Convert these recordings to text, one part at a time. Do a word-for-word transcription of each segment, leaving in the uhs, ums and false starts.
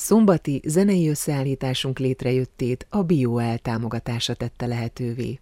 Szombati zenei összeállításunk létrejöttét a BioL támogatása tette lehetővé.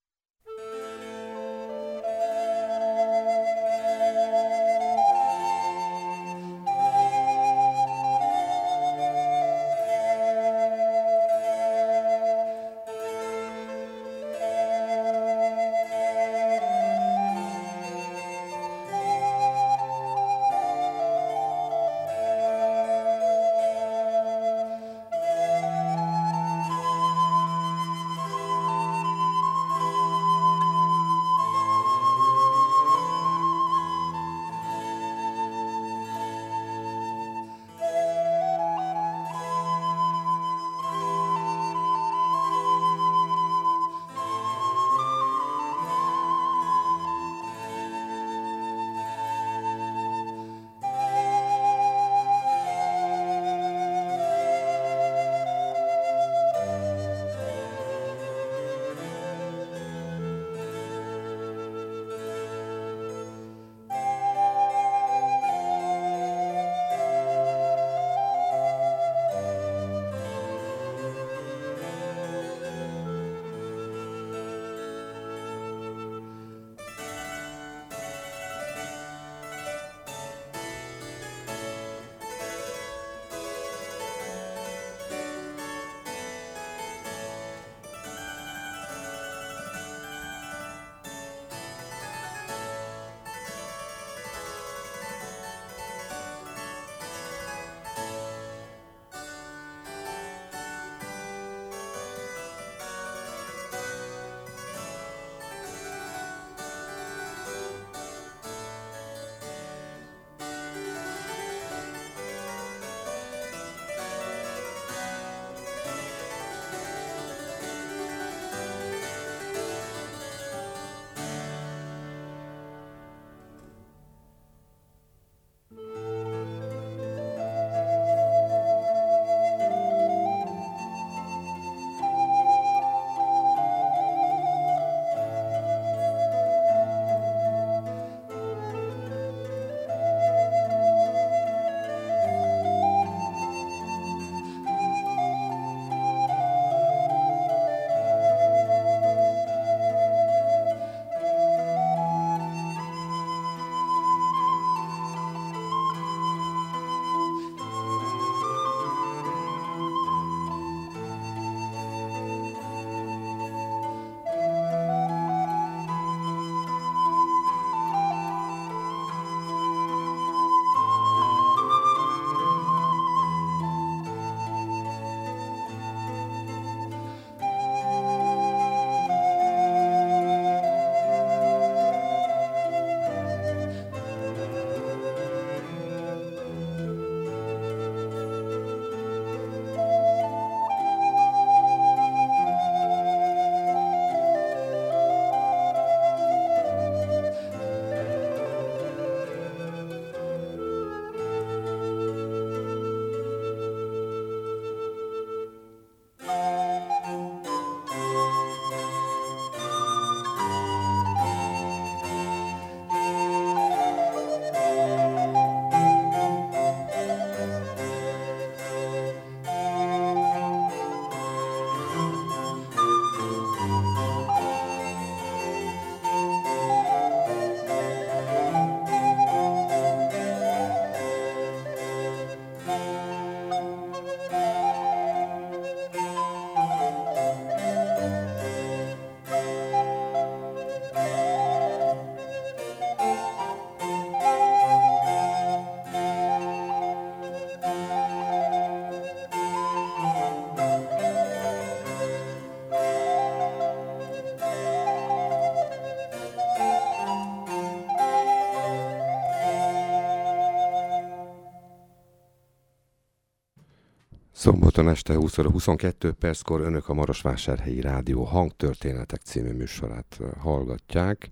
Szombaton este húsz óra huszonkettő perckor önök a Marosvásárhelyi Rádió Hangtörténetek című műsorát hallgatják,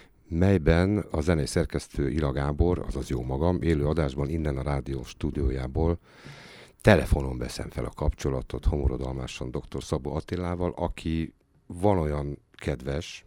melyben a zenei szerkesztő Ila Gábor, azaz jó magam, élő adásban innen a rádió stúdiójából telefonon veszem fel a kapcsolatot homorodalmásan dr. Szabó Attilával, aki van olyan kedves,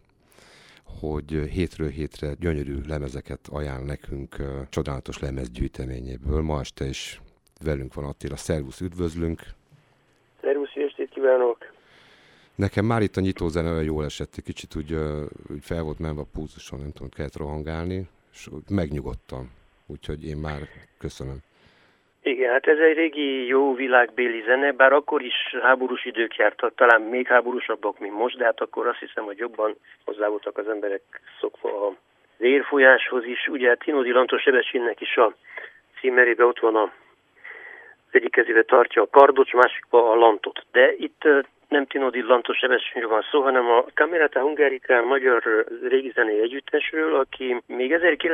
hogy hétről hétre gyönyörű lemezeket ajánl nekünk uh, csodálatos lemezgyűjteményéből. Ma este is velünk van Attila. Szervusz, üdvözlünk! Szervusz, jó estét kívánok! Nekem már itt a nyitózene olyan jól esett, egy kicsit úgy, úgy fel volt menve a pulzuson, nem tudom, kellett rohangálni, és megnyugodtam. Úgyhogy én már köszönöm. Igen, hát ez egy régi jó világbéli zene, bár akkor is háborús idők jártak, talán még háborúsabbak, mint most, de hát akkor azt hiszem, hogy jobban hozzá voltak az emberek szokva az érfolyáshoz is. Ugye Tinódi Lantos Sebestyénnek is a címerében ott van a egyik kezébe tartja a kardot, másikba a lantot. De itt nem Tinódi Lantos Sebestyénről van szó, hanem a Camerata Hungarica magyar régi zenei együttesről, aki még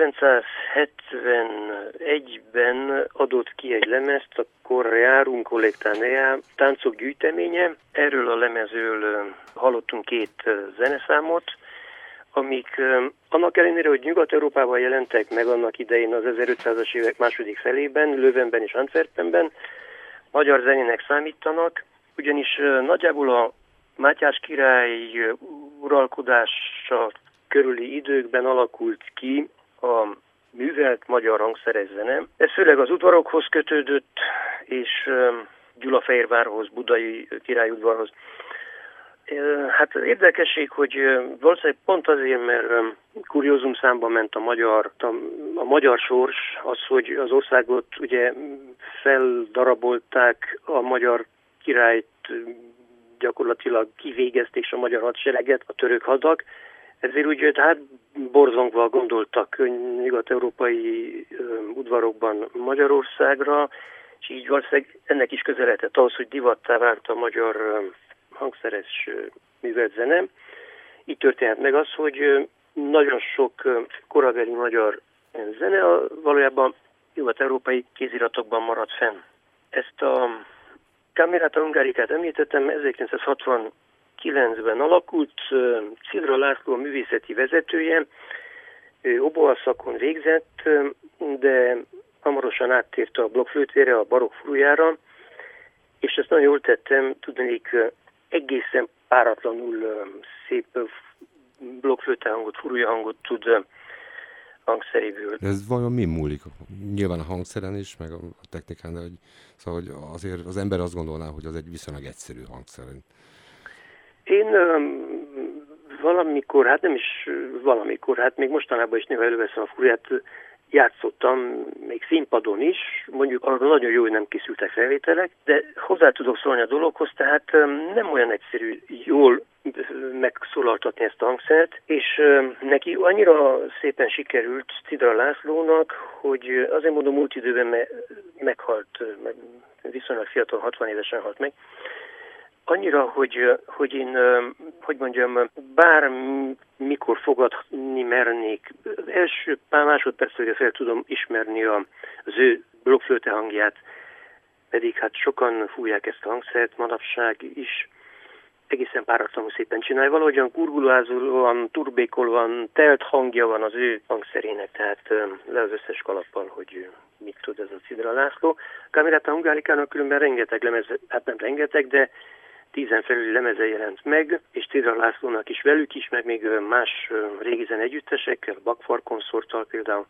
ezerkilencszázhetvenegyben adott ki egy lemezt, akkor Rerum Collectanea, táncok gyűjteménye. Erről a lemezről hallottunk két zeneszámot, amik annak ellenére, hogy Nyugat-Európában jelentek meg annak idején az ezerötszázas évek második felében, Löwenben és Antwerpenben, magyar zenének számítanak, ugyanis nagyjából a Mátyás király uralkodása körüli időkben alakult ki a művelt magyar hangszeres zene. Ez főleg az udvarokhoz kötődött, és Gyulafehérvárhoz, budai királyudvarhoz. Hát érdekesség, hogy valószínűleg pont azért, mert kuriózum számba ment a magyar, a, a magyar sors, az, hogy az országot ugye feldarabolták, a magyar királyt gyakorlatilag kivégezték, és a magyar hadsereget, a török hadak, ezért úgy hát borzongva gondoltak nyugat-európai udvarokban Magyarországra, és így valószínűleg ennek is közeledett ahhoz, hogy divattá vált a magyar hangszeres művelt zene. Így történt meg az, hogy nagyon sok korabeli magyar zene valójában nyugat-európai kéziratokban maradt fenn. Ezt a Camerata Hungaricát említettem, ezerkilencszázhatvankilencben alakult, Cidra László a művészeti vezetője, ő oboa-szakon végzett, de hamarosan áttért a blokkflőtére, a barokk furujára, és ezt nagyon jól tettem, tudnék, egészen páratlanul szép blokkflötehangot, furujahangot tud hangszeréből. Ez vajon mi múlik? Nyilván a hangszeren is, meg a technikán, de hogy, szóval, hogy azért az ember azt gondolná, hogy az egy viszonylag egyszerű hangszer. Én um, valamikor, hát nem is valamikor, hát még mostanában is néha előveszem a furuját, játszottam még színpadon is, mondjuk arra nagyon jó, hogy nem készültek felvételek, de hozzá tudok szólni a dologhoz, tehát nem olyan egyszerű jól megszólaltatni ezt a hangszert, és neki annyira szépen sikerült Cidra Lászlónak, hogy azért mondom, múlt időben me- meghalt, viszonylag fiatal, hatvan évesen halt meg, annyira, hogy, hogy én, hogy mondjam, bármikor fogadni mernék, az első pár másodpercre fel tudom ismerni az ő blokkflöte hangját, pedig hát sokan fújják ezt a hangszert, manapság is egészen páratlanul szépen csinálja. Valahogyan gurgulázóan, turbékolóan, telt hangja van az ő hangszerének, tehát le az összes kalappal, hogy mit tud ez a Cidra László. Camerata Hungaricának különben rengeteg lemez, hát nem rengeteg, de tízen felüli lemeze jelent meg, és Cidra Lászlónak is velük is, meg még más régi zene együttesekkel, Bakfar konszorttal például.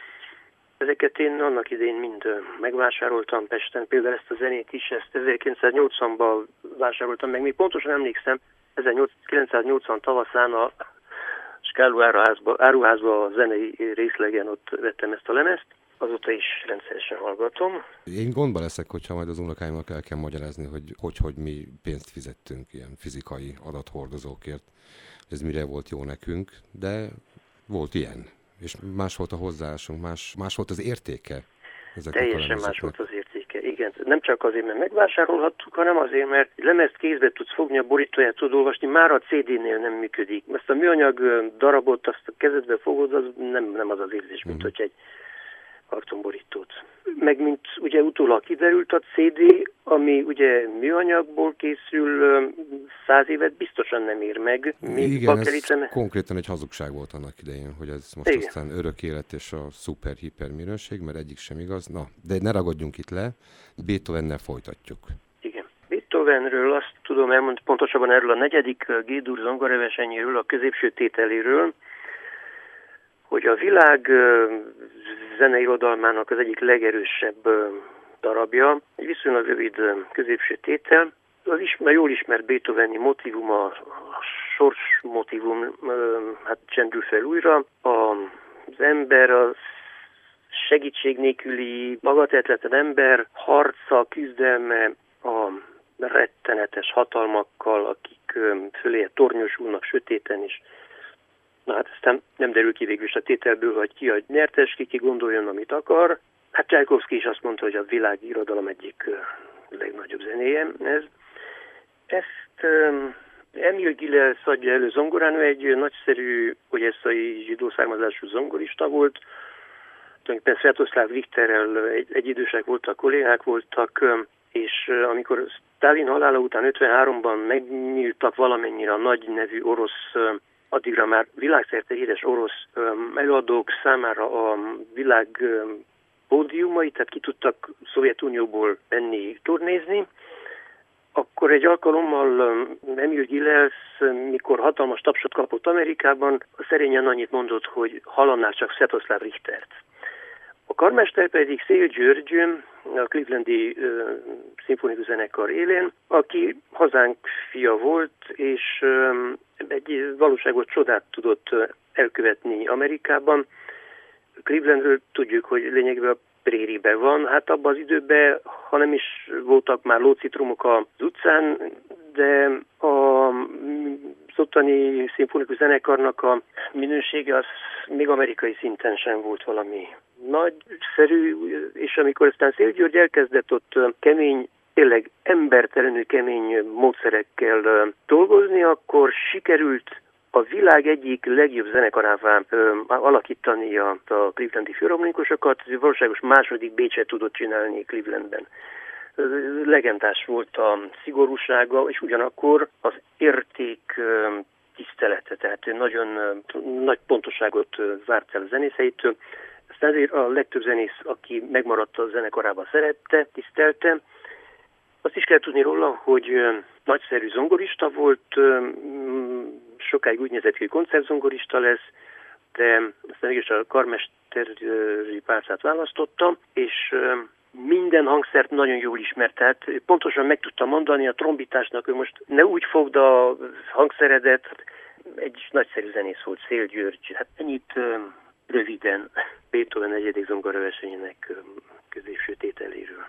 Ezeket én annak idején mind megvásároltam Pesten, például ezt a zenét is, ezt ezerkilencszáznyolcvanban vásároltam meg, még pontosan emlékszem, ezerkilencszáznyolcvan tavaszán a Skáló áruházba a zenei részlegen ott vettem ezt a lemezt, azóta is rendszeresen hallgatom. Én gondba leszek, hogyha majd az unokáimnak el kell magyarázni, hogy, hogy hogy mi pénzt fizettünk ilyen fizikai adathordozókért. Ez mire volt jó nekünk, de volt ilyen. És más volt a hozzáállásunk, más, más volt az értéke. Teljesen más volt az értéke, igen. Nem csak azért, mert megvásárolhattuk, hanem azért, mert lemezt kézbe tudsz fogni, a borítóját tudod olvasni, már a cé dé-nél nem működik. Ezt a műanyag darabot, azt a kezedbe fogod, az nem, nem az az érzés, mint uh-huh. hogy egy kartonborítót. Meg mint ugye utólag kiderült, a cé dé, ami ugye műanyagból készül, száz évet biztosan nem ér meg. Igen, ez lenne... konkrétan egy hazugság volt annak idején, hogy ez most igen. Aztán örök élet és a szuper-hiper minőség, mert egyik sem igaz. Na, de ne ragadjunk itt le, Beethovennel folytatjuk. Igen. Beethovenről azt tudom elmondani, pontosabban erről a negyedik G-dur zongoraversenyéről, a középső tételéről, hogy a világ zeneirodalmának az egyik legerősebb darabja, egy viszonylag rövid középső tétel. Az is, a jól ismert Beethoveni motívum, a, a sors motívum hát csendül fel újra. A, az ember, a segítség nélküli, magatehetetlen ember harca, küzdelme a rettenetes hatalmakkal, akik fölé tornyosulnak sötéten is. Na hát aztán nem derül ki végül is a tételből, hogy ki a nyertes, ki, ki gondoljon, amit akar. Hát Csajkovszky is azt mondta, hogy a világi irodalom egyik legnagyobb zenéje ez. Ezt um, Emil Gilels adja elő zongorán, ő egy nagyszerű, odesszai zsidó származású zongorista volt. Tulajdonképpen Sviatoslav Richterrel egy, egy idősek voltak, kollégák voltak, és amikor Sztálin halála után ötvenháromban megnyíltak valamennyire a nagy nevű orosz, addigra már világszerte híres orosz előadók számára a világ pódiumai, tehát ki tudtak Szovjetunióból menni turnézni, akkor egy alkalommal Emil Gilels, mikor hatalmas tapsot kapott Amerikában, szerényen annyit mondott, hogy hallanák csak Sviatoslav Richtert. A karmester pedig Szél György, a Clevelandi uh, szimfonikus zenekar élén, aki hazánk fia volt, és um, egy valóságot, csodát tudott uh, elkövetni Amerikában. Clevelandről tudjuk, hogy lényegében a préribe van. Hát abban az időben, ha nem is voltak már lócitromok az utcán, de a ottani szimfonikus zenekarnak a minősége az még amerikai szinten sem volt valami nagyszerű, és amikor aztán Szél György elkezdett ott kemény, tényleg embertelenül kemény módszerekkel dolgozni, akkor sikerült a világ egyik legjobb zenekarává alakítani a, a clevelandi filharmonikusokat, valóságos második Bécset tudott csinálni Clevelandben. Legendás volt a szigorúsága, és ugyanakkor az érték tisztelete, tehát nagyon nagy pontoságot várt el a zenészeitől. Aztán ezért a legtöbb zenész, aki megmaradt a zenekarában, szerette, tisztelte. Azt is kell tudni róla, hogy nagyszerű zongorista volt, sokáig úgy nézett, hogy koncertzongorista lesz, de aztán mégis a karmesteri pálcát választotta, és minden hangszert nagyon jól ismert, tehát pontosan meg tudta mondani a trombitásnak, hogy most ne úgy fogd a hangszeredet, egy nagyszerű zenész volt, Szél György. Hát ennyit röviden Beethoven negyedik zongoraversenyének középső tételéről.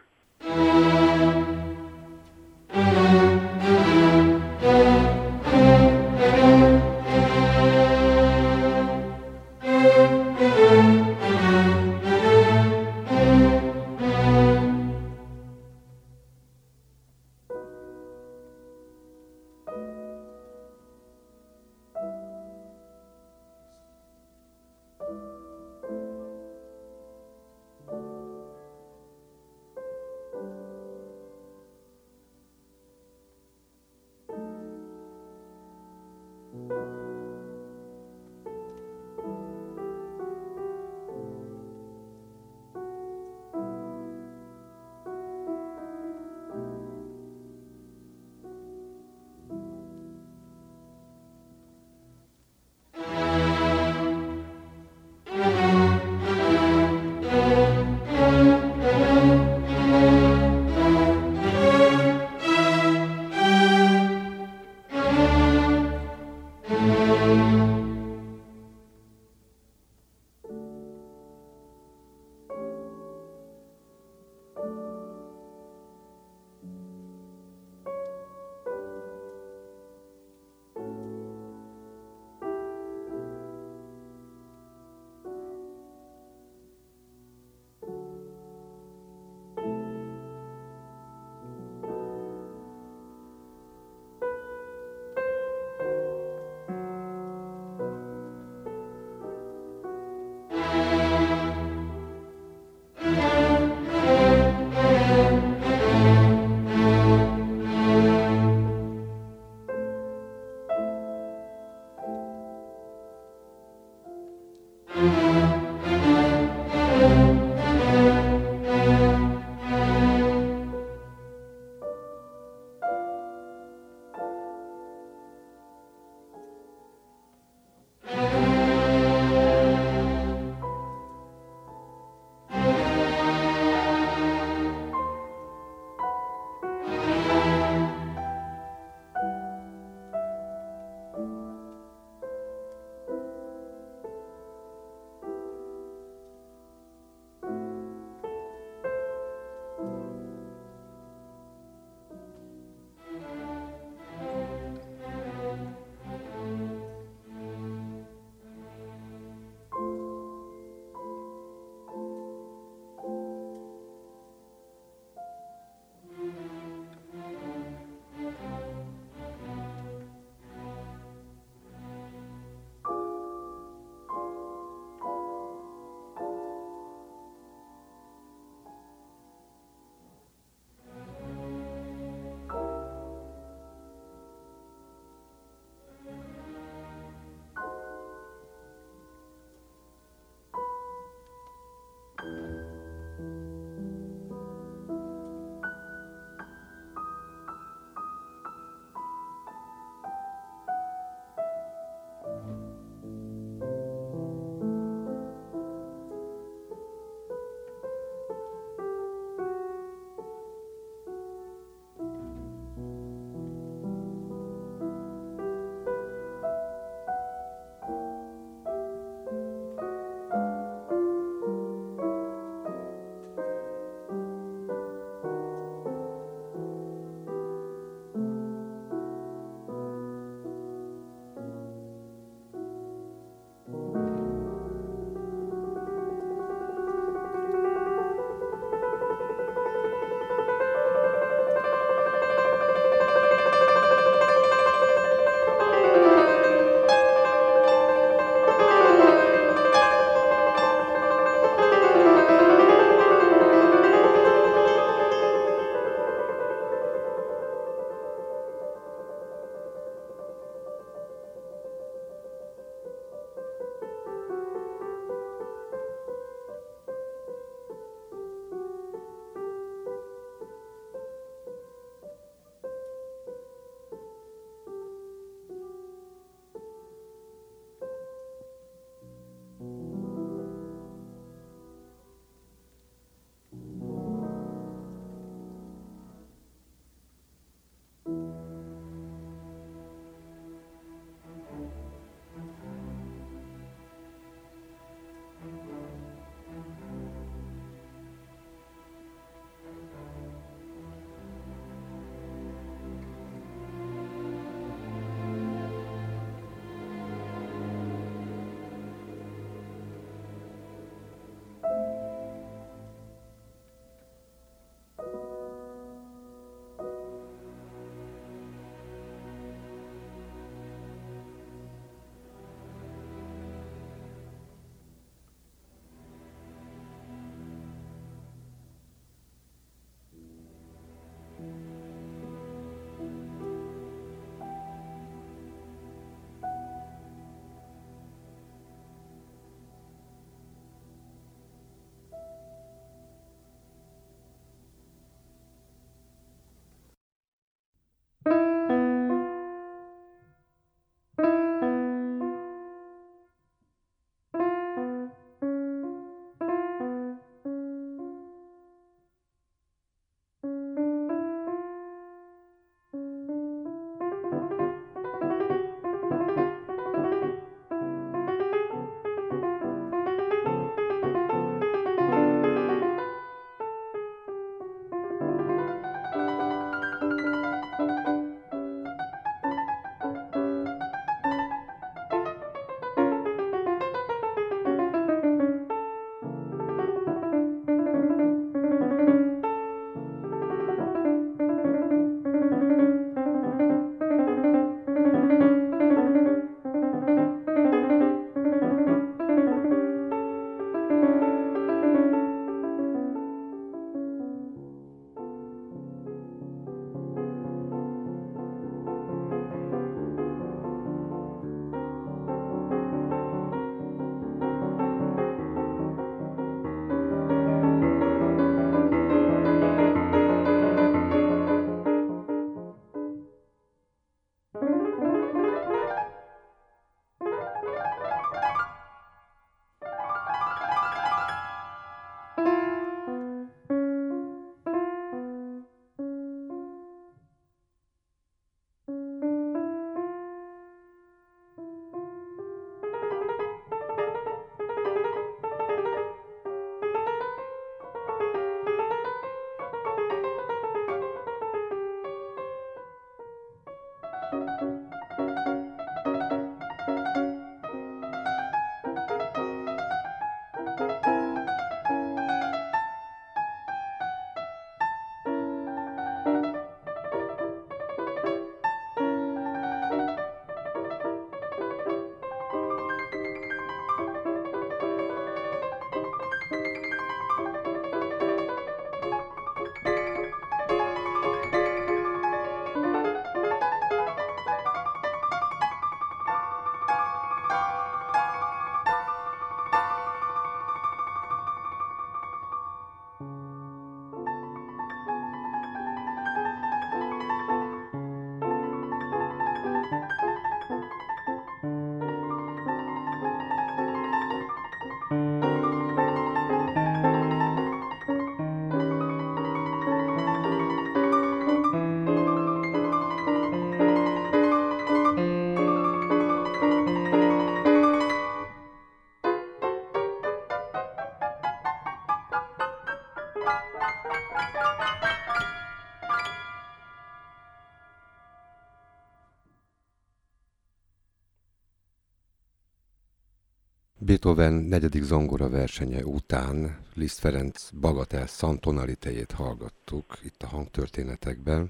Beethoven negyedik zongora versenye után Liszt Ferenc Bagatelle szantonalitéjét hallgattuk itt a hangtörténetekben.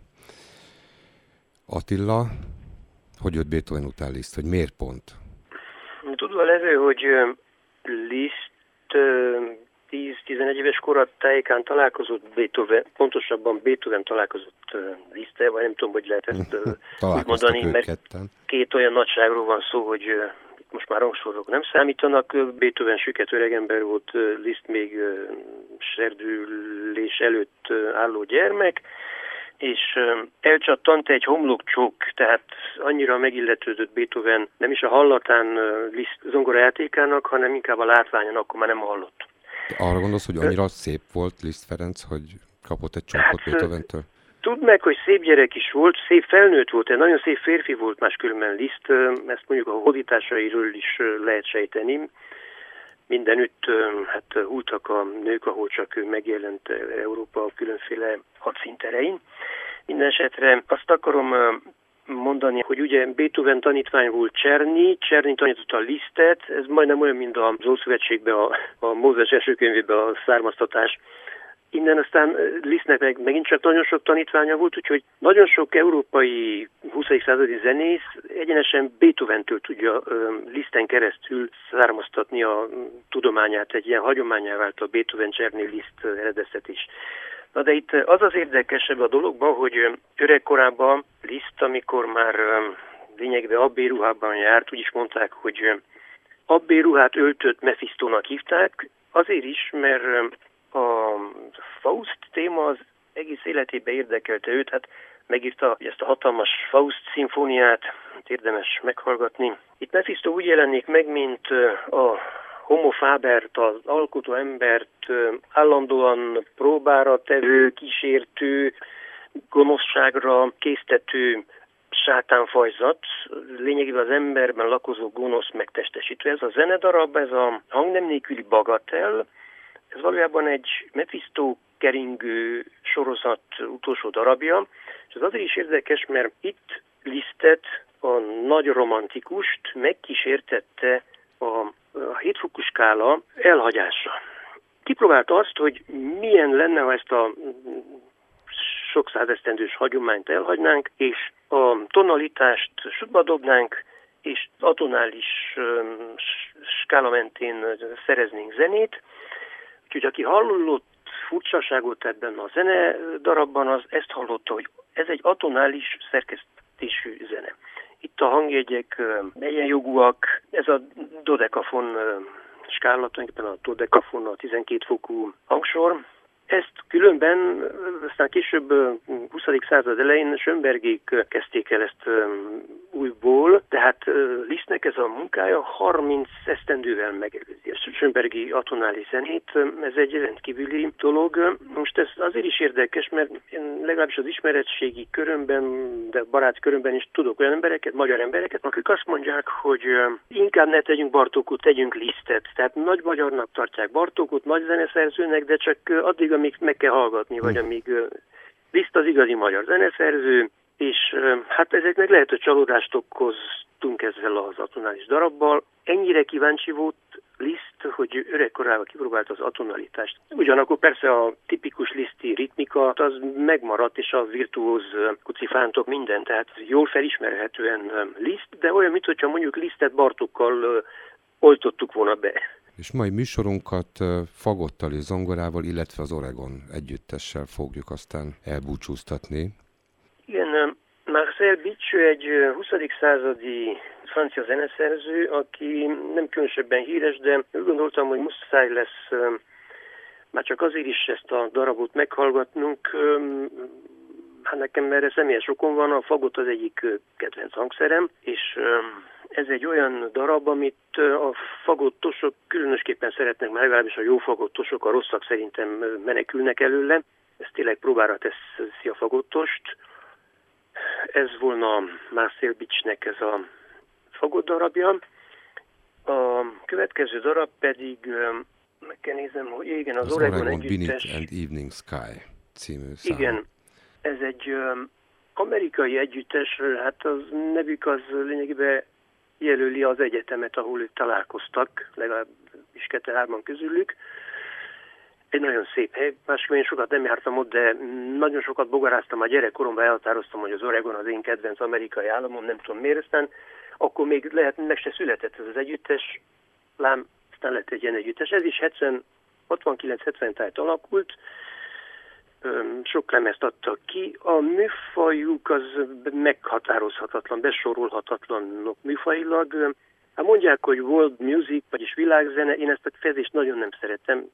Attila, hogy jött Beethoven után Liszt, hogy miért pont? Tudva levő, hogy Liszt tíz-tizenegy éves kora tájékán találkozott Beethoven, pontosabban Beethoven találkozott Liszttel, vagy nem tudom, hogy lehet ezt úgy mondani, mert ketten. Két olyan nagyságról van szó, hogy most már rangsorok nem számítanak. Beethoven süket öregember volt, Liszt még serdülés előtt álló gyermek, és elcsattant egy homlokcsók, tehát annyira megilletődött Beethoven nem is a hallatán Liszt zongorajátékának, hanem inkább a látványon, akkor már nem hallott. Arra gondolsz, hogy annyira szép volt Liszt Ferenc, hogy kapott egy csókot hát, Beethoventől? Tudd meg, hogy szép gyerek is volt, szép felnőtt volt, egy nagyon szép férfi volt máskülönben Liszt, ezt mondjuk a hódításairól is lehet sejteni. Mindenütt hát húltak a nők, ahol csak ő megjelent Európa különféle hadszínterein. Minden esetre azt akarom mondani, hogy ugye Beethoven tanítvány volt Czerny, Czerny tanította Lisztet, ez majdnem olyan, mint az Ószövetségben, a, a Mózes első könyvében a származtatás. Innen aztán Lisztnek meg megint csak nagyon sok tanítványa volt, úgyhogy nagyon sok európai huszadik századi zenész egyenesen Beethoventől tudja Liszten keresztül származtatni a tudományát, egy ilyen hagyományá vált a Beethoven-Czerny-Liszt eredeztetés. Na de itt az az érdekesebb a dologban, hogy öregkorában Liszt, amikor már lényegében abbéruhában járt, úgy is mondták, hogy abbéruhát öltött Mephistónak hívták, azért is, mert a Faust téma az egész életében érdekelte őt, hát megírta ezt a hatalmas Faust szimfóniát, érdemes meghallgatni. Itt Mephisto úgy jelenik meg, mint a homo fabert, az alkotó embert állandóan próbára tevő, kísértő, gonoszságra késztető sátánfajzat, lényegében az emberben lakozó gonosz megtestesítő. Ez a zenedarab, ez a hangnem nélküli Bagatelle, ez valójában egy Mephisto keringő sorozat utolsó darabja, és ez azért is érdekes, mert itt Lisztet, a nagy romantikust megkísértette a, a hétfokú skála elhagyása. Kipróbált azt, hogy milyen lenne, ha ezt a sok százesztendős hagyományt elhagynánk, és a tonalitást sutba dobnánk, és atonális skála mentén szereznénk zenét. Úgyhogy aki hallott furcsaságot ebben a zene darabban, az ezt hallotta, hogy ez egy atonális szerkesztésű zene. Itt a hangjegyek egyenjogúak, ez a dodekafon skála, tulajdonképpen a dodekafon a tizenkét fokú hangsor. Ezt különben, aztán később huszadik század elején Schönbergék kezdték el ezt újból, tehát Lisztnek ez a munkája harminc esztendővel megelőzi a Schönbergi atonális zenét. Ez egy rendkívüli dolog. Most ez azért is érdekes, mert én legalábbis az ismeretségi körömben, de barát körömben is tudok olyan embereket, magyar embereket, akik azt mondják, hogy inkább ne tegyünk Bartókot, tegyünk Lisztet. Tehát nagy magyarnak tartják Bartókot, nagy zeneszerzőnek, de csak addig, amíg meg kell hallgatni, vagy amíg Liszt az igazi magyar zeneszerző, és hát ezeknek lehet, hogy csalódást okoztunk ezzel az atonális darabbal. Ennyire kíváncsi volt Liszt, hogy öregkorában kipróbált az atonalitást. Ugyanakkor persze a tipikus liszti ritmika az megmaradt, és a virtuóz kucifántok minden, tehát jól felismerhetően Liszt, de olyan, mintha mondjuk Lisztet Bartókkal oltottuk volna be. És mai műsorunkat fagottal és zongorával, illetve az Oregon együttessel fogjuk aztán elbúcsúztatni. Igen, Marcel Bitsch egy huszadik századi francia zeneszerző, aki nem különösebben híres, de úgy gondoltam, hogy muszáj lesz már csak azért is ezt a darabot meghallgatnunk. Hát nekem erre személyes okon van, a fagot az egyik kedvenc hangszerem, és ez egy olyan darab, amit a fagottosok különösképpen szeretnek, mert legalábbis a jó fagottosok, a rosszak szerintem menekülnek előle. Ez tényleg próbára teszi a fagottost. Ez volna Marcel Bitschnek ez a fagott darabja. A következő darab pedig, meg kell nézem, hogy igen, az, az Oregon, Oregon együttes. Beneath and Evening Sky című szám. Igen, ez egy um, amerikai együttes, hát az nevük az lényegében jelöli az egyetemet, ahol ők találkoztak, legalábbis kettő-hárman közülük. Egy nagyon szép hely, másképp én sokat nem jártam ott, de nagyon sokat bogaráztam a gyerekkoromban, elhatároztam, hogy az Oregon az én kedvenc amerikai államom, nem tudom miért, aztán akkor még lehet, meg se született ez az együttes, lám, aztán lett egy ilyen együttes. Ez is hatvankilenc-hetven tájt alakult, sok lemezt adtak ki. A műfajuk az meghatározhatatlan, besorolhatatlanok műfajilag. Hát mondják, hogy world music, vagyis világzene, én ezt a kifejezést nagyon nem szeretem.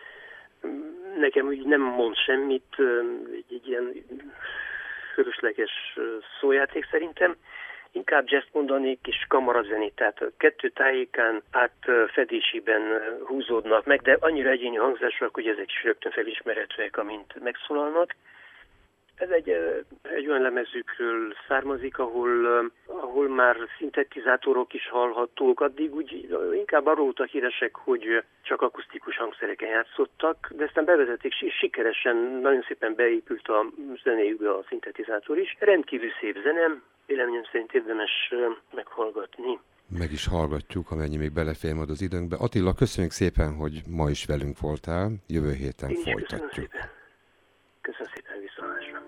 Nekem úgy nem mond semmit, egy, egy ilyen fölösleges szójáték szerintem. Inkább jazz mondanék és kamarazenét, tehát a kettő tájékán átfedésében húzódnak meg, de annyira egyéni hangzások, hogy ezek is rögtön felismerhetőek, amint megszólalnak. Ez egy, egy olyan lemezükről származik, ahol, ahol már szintetizátorok is hallhatók. Addig úgy inkább arról voltak híresek, hogy csak akusztikus hangszereken játszottak, de aztán bevezették, és sikeresen, nagyon szépen beépült a zenéjükbe a szintetizátor is. Rendkívül szép zenem, véleményem szerint érdemes meghallgatni. Meg is hallgatjuk, amennyi még belefér majd az időnkbe. Attila, köszönjük szépen, hogy ma is velünk voltál. Jövő héten Én folytatjuk. Köszönöm szépen, köszönöm szépen, viszontlátásra.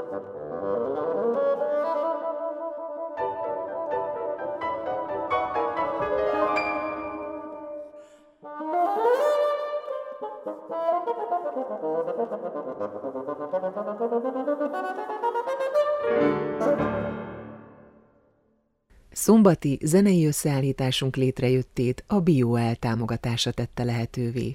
Szombati zenei összeállításunk létrejöttét a BioL támogatása tette lehetővé.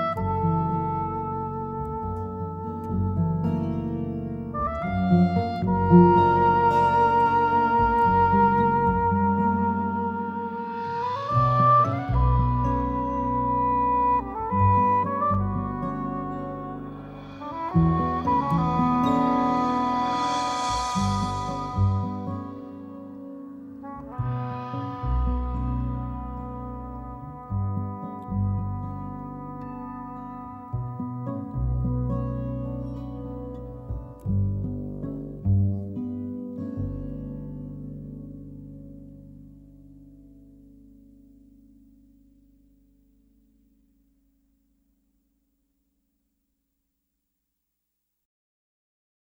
Thank you.